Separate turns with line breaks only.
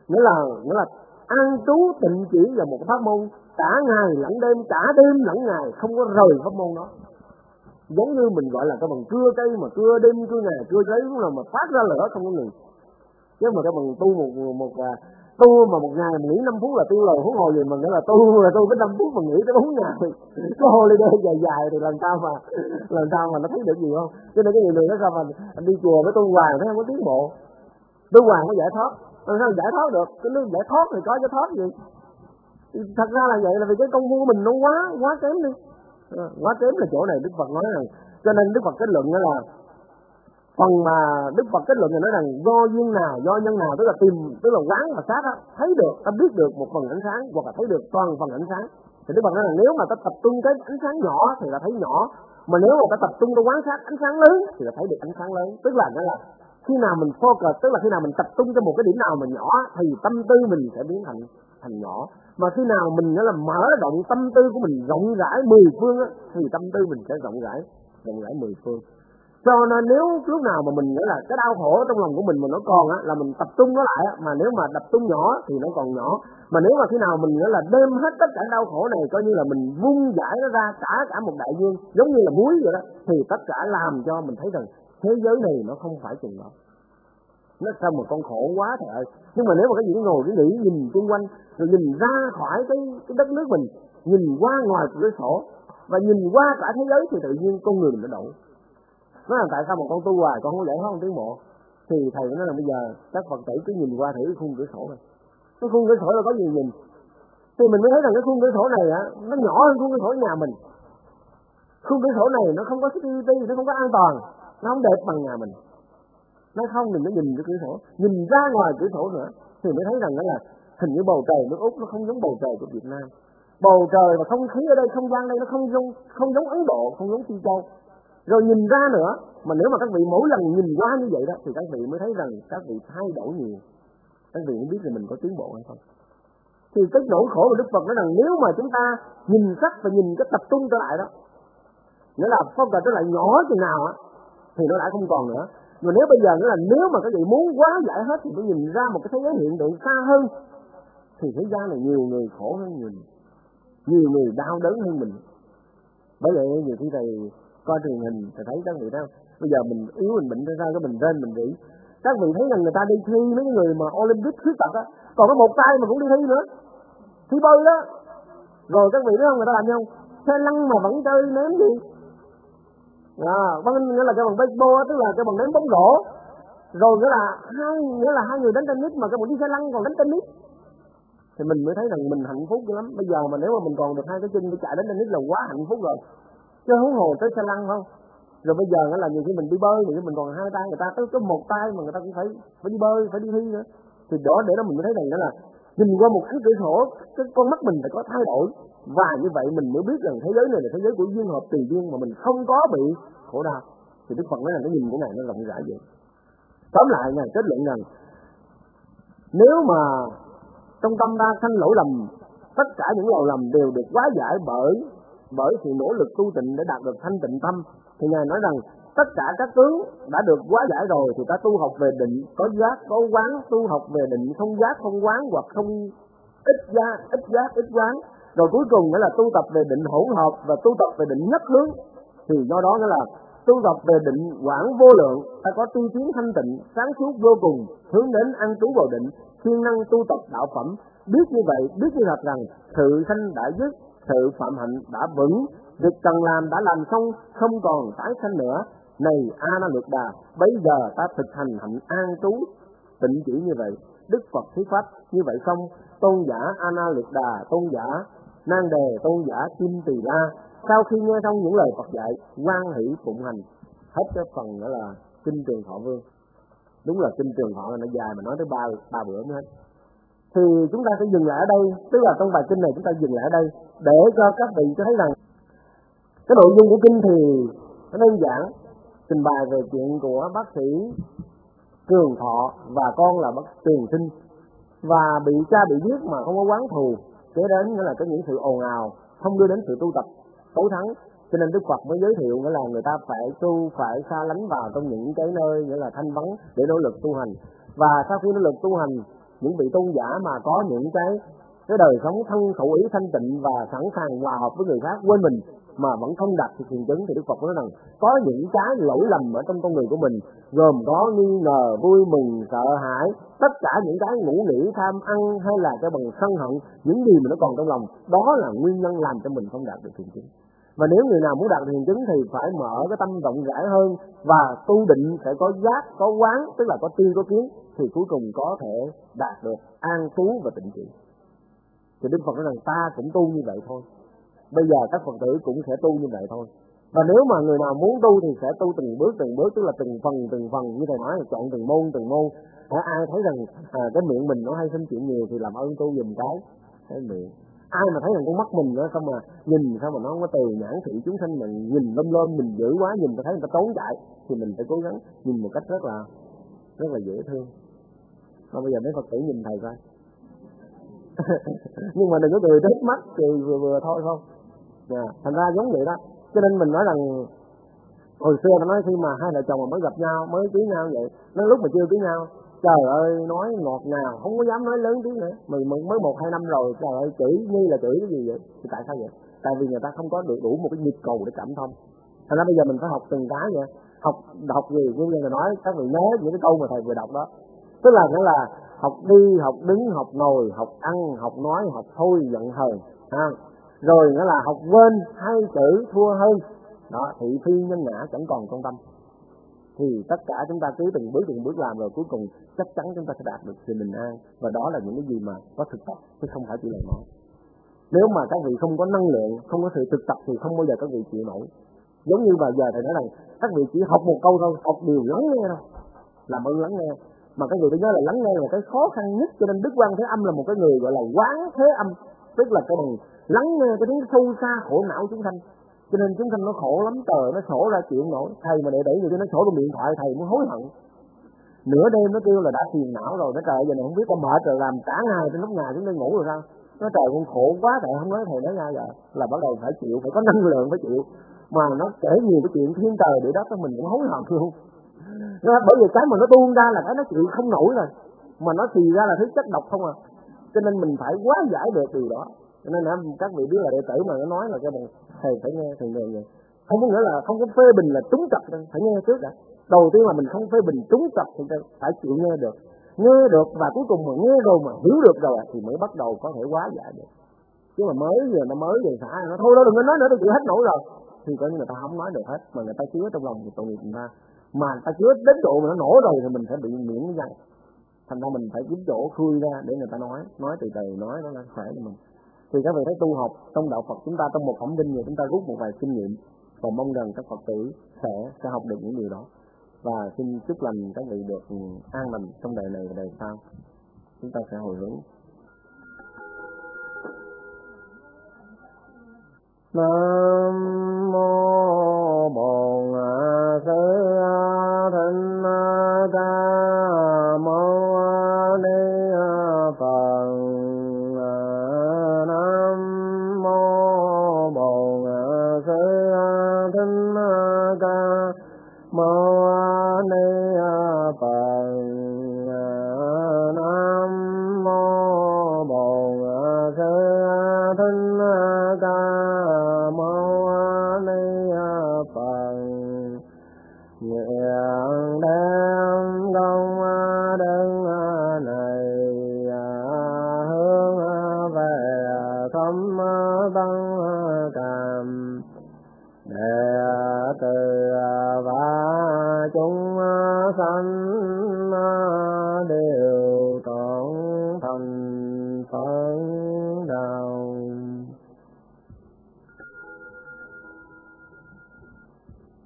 nghĩa là an trú tịnh chỉ vào một pháp môn cả ngày lẫn đêm, cả đêm lẫn ngày, không có rời pháp môn đó. Giống như mình gọi là cái bằng cưa cây mà cưa đêm cưa ngày cưa giấy lúc nào mà phát ra lửa không có ngừng. Chứ mà cái bằng tu tu mà một ngày mình nghỉ 5 phút là tu lời huống hồ gì mà nghĩa là tu cái 5 phút mà nghỉ tới 4 ngày. Cái holiday dài thì làm sao mà nó thấy được gì không? Cho nên cái nhiều người nói sao mà anh đi chùa với tu hoài thấy không có tiến bộ. Tu hoài có giải thoát. Làm sao giải thoát được? Cái nước giải thoát thì có giải thoát gì? Thật ra là vậy, là vì cái công phu của mình nó quá kém đi. Quá kém là chỗ này Đức Phật nói rằng, cho nên Đức Phật kết luận đó là phần mà Đức Phật kết luận là nói rằng do duyên nào, do nhân nào, tức là quán và sát á, thấy được, ta biết được một phần ánh sáng hoặc là thấy được toàn phần ánh sáng. Thì Đức Phật nói là nếu mà ta tập trung cái ánh sáng nhỏ thì ta thấy nhỏ, mà nếu mà ta tập trung ta quán sát ánh sáng lớn thì ta thấy được ánh sáng lớn. Tức là khi nào mình focus, tức là khi nào mình tập trung cho một cái điểm nào mà nhỏ thì tâm tư mình sẽ biến thành nhỏ. Mà khi nào mình là mở rộng tâm tư của mình rộng rãi 10 phương á, thì tâm tư mình sẽ rộng rãi 10 phương. Cho nên nếu lúc nào mà mình là cái đau khổ trong lòng của mình mà nó còn á, là mình tập trung nó lại á, mà nếu mà tập trung nhỏ thì nó còn nhỏ. Mà nếu mà khi nào mình là đem hết tất cả đau khổ này coi như là mình vung giải nó ra cả một đại dương, giống như là muối vậy đó, thì tất cả làm cho mình thấy rằng thế giới này nó không phải chừng đó. Nó sao mà con khổ quá trời ơi. Nhưng mà nếu mà cái gì ngồi cái nghĩ nhìn xung quanh, rồi nhìn ra khỏi cái đất nước mình, nhìn qua ngoài cửa sổ và nhìn qua cả thế giới thì tự nhiên con người mình nó đổi. Nói là tại sao mà con tu hoài con không giải thoát, không tiến bộ? Thì thầy nói là bây giờ các Phật tử cứ nhìn qua thử cái khung cửa sổ này. Cái khung cửa sổ là có gì nhìn? Thì mình mới thấy rằng cái khung cửa sổ này á, nó nhỏ hơn khung cửa sổ nhà mình. Khung cửa sổ này nó không có security, nó không có an toàn, nó không đẹp bằng nhà mình. Nó không, mình mới nhìn cái cửa sổ, nhìn ra ngoài cửa sổ nữa thì mới thấy rằng đó là hình như bầu trời nước Úc nó không giống bầu trời của Việt Nam. Bầu trời và không khí ở đây, không gian đây nó không giống Ấn Độ, không giống Phi Châu. Rồi nhìn ra nữa, mà nếu mà các vị mỗi lần nhìn qua như vậy đó thì các vị mới thấy rằng các vị thay đổi nhiều. Các vị mới biết là mình có tiến bộ hay không. Thì cái nỗi khổ của Đức Phật nói rằng nếu mà chúng ta nhìn sắc và nhìn cái tập trung trở lại đó, nghĩa là focus trở lại nhỏ chừng nào á thì nó đã không còn nữa. Mà nếu bây giờ nữa là nếu mà các vị muốn quá giải hết thì phải nhìn ra một cái thế giới hiện tượng xa hơn, thì thế gian này nhiều người khổ hơn mình, nhiều người đau đớn hơn mình. Bởi vậy nhiều khi thầy coi truyền hình thầy thấy các vị đó, bây giờ mình yếu mình bệnh sao cái mình trên mình rỉ. Các vị thấy rằng người ta đi thi mấy người mà Olympic khuyết tật á, còn có một tay mà cũng đi thi nữa, thi bơi đó. Rồi các vị biết không, người ta làm gì không? Xe lăn mà vẫn chơi ném gì? Nghĩa là cái bằng baseball, tức là cái bằng ném bóng rổ. Rồi nghĩa là hai người đánh tennis mà cái bằng đi xe lăn còn đánh tennis. Thì mình mới thấy rằng mình hạnh phúc lắm. Bây giờ mà nếu mà mình còn được hai cái chân để chạy đánh tennis là quá hạnh phúc rồi. Chứ huống hồ tới xe lăn không. Rồi bây giờ là nhiều khi mình đi bơi, mình còn hai tay, người ta tới có một tay mà người ta cũng phải đi bơi, phải đi thi nữa. Thì đó để đó mình mới thấy rằng đó là nhìn qua một cánh cửa sổ, cái con mắt mình phải có thay đổi. Và như vậy mình mới biết rằng thế giới này là thế giới của duyên hợp tùy duyên mà mình không có bị khổ đau. Thì Đức Phật nói là cái nhìn của Ngài nó rộng rãi vậy. Tóm lại Ngài kết luận rằng nếu mà trong tâm ta sanh lỗi lầm, tất cả những lỗi lầm đều được hóa giải bởi sự nỗ lực tu tịnh để đạt được thanh tịnh tâm. Thì Ngài nói rằng tất cả các tướng đã được hóa giải rồi thì ta tu học về định, có giác, có quán, tu học về định, không giác, không quán hoặc không ít giác, ít quán. Rồi cuối cùng nghĩa là tu tập về định hỗn hợp và tu tập về định nhất hướng. Thì do đó nghĩa là tu tập về định quảng vô lượng, ta có tu tiến thanh tịnh, sáng suốt vô cùng, hướng đến an trú vào định, siêng năng tu tập đạo phẩm. Biết như vậy, biết như thật rằng sự sanh đã dứt, sự phạm hạnh đã vững, việc cần làm đã làm xong, không còn tái sanh nữa. Này A Na Lược Đà, bây giờ ta thực hành hạnh an trú tịnh chỉ như vậy. Đức Phật thuyết pháp như vậy xong, tôn giả A Na Lược Đà, tôn giả Nan Đề, tôn giả Kim Tỳ La sau khi nghe xong những lời Phật dạy, hoan hỷ phụng hành. Hết cái phần nữa là kinh Trường Thọ Vương. Đúng là kinh Trường Thọ là nó dài mà nói tới ba bữa mới hết. Thì chúng ta sẽ dừng lại ở đây, tức là trong bài kinh này chúng ta dừng lại ở đây để cho các vị thấy rằng cái nội dung của kinh thì nó đơn giản, trình bày về chuyện của bác sĩ Trường Thọ và con là bác Tiền Sinh, và bị cha bị giết mà không có oán thù, kế đến nghĩa là có những sự ồn ào không đưa đến sự tu tập tối thắng. Cho nên Đức Phật mới giới thiệu nghĩa là người ta phải tu, phải xa lánh vào trong những cái nơi nghĩa là thanh vắng để nỗ lực tu hành. Và sau khi nỗ lực tu hành những vị tôn giả mà có những cái đời sống thân khẩu ý thanh tịnh và sẵn sàng hòa hợp với người khác quên mình mà vẫn không đạt được thiền chứng, thì Đức Phật nói rằng có những cái lỗi lầm ở trong con người của mình, gồm có nghi ngờ, vui mừng, sợ hãi, tất cả những cái ngủ nghỉ, tham ăn hay là cái bằng sân hận, những gì mà nó còn trong lòng, đó là nguyên nhân làm cho mình không đạt được thiền chứng. Và nếu người nào muốn đạt thiền chứng thì phải mở cái tâm rộng rãi hơn và tu định, sẽ có giác, có quán, tức là có tri, có kiến, thì cuối cùng có thể đạt được an trú và tịnh trị. Thì Đức Phật nói rằng ta cũng tu như vậy thôi. Bây giờ các Phật tử cũng sẽ tu như vậy thôi. Và nếu mà người nào muốn tu thì sẽ tu từng bước, tức là từng phần như thầy nói, chọn từng môn. Ai thấy rằng cái miệng mình nó hay sinh chuyện nhiều thì làm ơn tu dùm cái miệng. Ai mà thấy rằng con mắt mình nữa, xong mà nhìn sao mà nó không có từ nhãn thị chúng sanh, mình nhìn lom mình dữ quá, nhìn ta thấy người ta trốn chạy, thì mình phải cố gắng nhìn một cách rất là dễ thương. Còn bây giờ mấy Phật tử nhìn thầy coi. Nhưng mà đừng có cười hết mắt, cười vừa thôi không. Thành ra giống vậy đó. Cho nên mình nói rằng hồi xưa nó nói khi mà hai vợ chồng mà mới gặp nhau, mới cưới nhau vậy, nó lúc mà chưa cưới nhau, trời ơi nói ngọt ngào, không có dám nói lớn tiếng nữa. Mình mới 1-2 năm rồi, trời ơi chửi như là chửi cái gì vậy? Thì tại sao vậy? Tại vì người ta không có đủ một cái nhịp cầu để cảm thông. Thành ra bây giờ mình phải học từng cái vậy. Học gì cũng như là nói các vị nhớ những cái câu mà thầy vừa đọc đó. Tức là nghĩa là học đi, học đứng, học ngồi, học ăn, học nói, học thôi, giận hờn, rồi nghĩa là học quên hay chữ thua hơn đó, thị phi nhân ngã chẳng còn quan tâm. Thì tất cả chúng ta cứ từng bước làm, rồi cuối cùng chắc chắn chúng ta sẽ đạt được sự bình an. Và đó là những cái gì mà có thực tập chứ không phải chỉ lời nói. Nếu mà các vị không có năng lượng, không có sự thực tập thì không bao giờ các vị chịu nổi. Giống như bây giờ thầy nói rằng các vị chỉ học một câu thôi, học điều lắng nghe thôi, làm ơn lắng nghe. Mà các vị phải nhớ là lắng nghe là cái khó khăn nhất. Cho nên Đức Quan Thế Âm là một cái người gọi là quán thế âm, tức là cái bằng lắng nghe cái tiếng sâu xa khổ não chúng sanh. Cho nên chúng sanh nó khổ lắm, trời nó sổ ra chuyện nổi. Thầy mà để người cho nó sổ trong điện thoại, thầy muốn hối hận. Nửa đêm nó kêu là đã phiền não rồi, nó trời giờ này không biết con mệt rồi, làm cả ngày trên lúc ngày chúng nó ngủ rồi sao? Nó trời con khổ quá, thầy không nói thầy nói ngay giờ là bắt đầu phải chịu, phải có năng lượng phải chịu. Mà nó kể nhiều cái chuyện thiên trời địa đất đó mình cũng hối hận luôn. Bởi vì cái mà nó tuôn ra là cái nó chịu không nổi rồi, mà nó xì ra là thứ chất độc không à. Cho nên mình phải quá giải được điều đó. Cho nên các vị biết là đệ tử mà nó nói là cái bằng thầy phải nghe, thầy nghe vậy. Không có nghĩa là không có phê bình là trúng trật đâu, phải nghe trước đã. Đầu tiên là mình không phê bình trúng trật thì phải chịu nghe được và cuối cùng mà nghe rồi mà hiểu được rồi thì mới bắt đầu có thể hóa giải được. Chứ mà mới về xả nó thôi đó, đừng có nói nữa, tôi chịu hết nổi rồi, thì coi như người ta không nói được hết, mà người ta chứa trong lòng thì tội nghiệp người ta. Mà người ta chứa đến độ mà nó nổ rồi thì mình sẽ bị miễn cái răng. Thành ra mình phải kiếm chỗ khui ra để người ta nói từ từ, nói nó là khỏe cho mình. Thì các vị thấy tu học trong đạo Phật chúng ta trong một phẩm kinh này chúng ta rút một vài kinh nghiệm, và mong rằng các Phật tử sẽ học được những điều đó. Và xin chúc lành các vị được an lành trong đời này và đời sau. Chúng ta sẽ hồi hướng. Nam mô Bổn Sư Thích Ca Mâu Ni Phật. Nam mô Bổn Sư Thích Ca Mâu Ni Phật. Nam mô Bổn Sư Thích Ca nguyện đem công đức này hướng về khắp tăng cảm để từ và chúng sanh đều